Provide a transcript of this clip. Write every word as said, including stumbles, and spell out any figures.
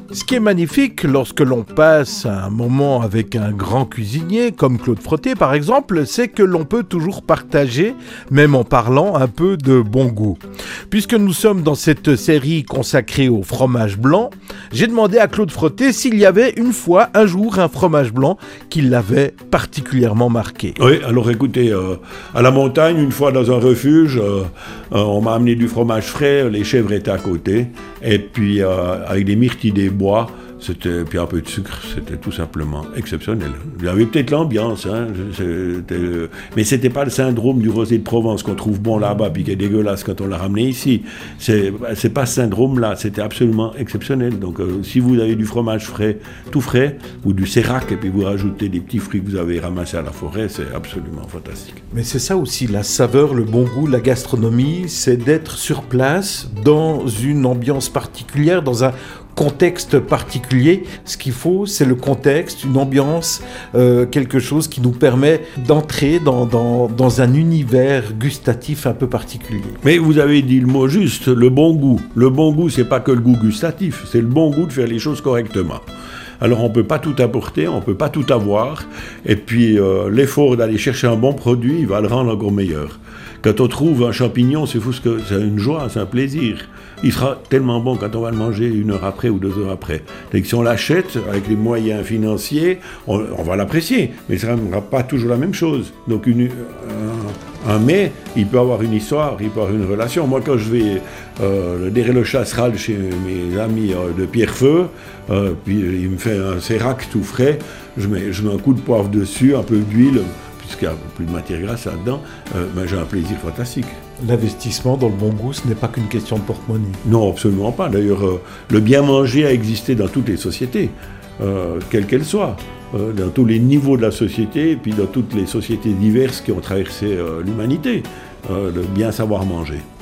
Ce qui est magnifique lorsque l'on passe un moment avec un grand cuisinier, comme Claude Frotté par exemple, c'est que l'on peut toujours partager, même en parlant, un peu de bon goût. Puisque nous sommes dans cette série consacrée au fromage blanc, j'ai demandé à Claude Frotté s'il y avait une fois, un jour, un fromage blanc qui l'avait particulièrement marqué. Oui, alors écoutez, euh, à la montagne, une fois dans un refuge, euh, euh, on m'a amené du fromage frais, les chèvres étaient à côté, et puis euh, avec des myrtilles des bois, c'était, puis un peu de sucre, c'était tout simplement exceptionnel. Il y avait peut-être l'ambiance, hein, c'était, mais c'était pas le syndrome du rosé de Provence qu'on trouve bon là-bas, puis qui est dégueulasse quand on l'a ramené ici. C'est, c'est pas ce syndrome-là, c'était absolument exceptionnel. Donc euh, si vous avez du fromage frais, tout frais, ou du sérac, et puis vous rajoutez des petits fruits que vous avez ramassés à la forêt, c'est absolument fantastique. Mais c'est ça aussi, la saveur, le bon goût, la gastronomie, c'est d'être sur place, dans une ambiance particulière, dans un contexte particulier. Ce qu'il faut, c'est le contexte, une ambiance, euh, quelque chose qui nous permet d'entrer dans, dans, dans un univers gustatif un peu particulier. Mais vous avez dit le mot juste, le bon goût. Le bon goût, c'est pas que le goût gustatif, c'est le bon goût de faire les choses correctement. Alors on ne peut pas tout apporter, on ne peut pas tout avoir, et puis euh, l'effort d'aller chercher un bon produit, il va le rendre encore meilleur. Quand on trouve un champignon, c'est fou, c'est une joie, c'est un plaisir. Il sera tellement bon quand on va le manger une heure après ou deux heures après. Donc si on l'achète avec les moyens financiers, on, on va l'apprécier, mais ça ne sera pas toujours la même chose. Donc une, un, un mets, il peut avoir une histoire, il peut avoir une relation. Moi, quand je vais euh, le derrière le chasseral chez mes amis euh, de Pierrefeu, euh, puis il me fait un sérac tout frais, je mets, je mets un coup de poivre dessus, un peu d'huile, puisqu'il n'y a plus de matière grasse là-dedans, euh, ben j'ai un plaisir fantastique. L'investissement dans le bon goût, ce n'est pas qu'une question de porte-monnaie. Non, absolument pas. D'ailleurs, euh, le bien manger a existé dans toutes les sociétés, euh, quelles qu'elles soient, euh, dans tous les niveaux de la société, et puis dans toutes les sociétés diverses qui ont traversé euh, l'humanité, euh, le bien savoir manger.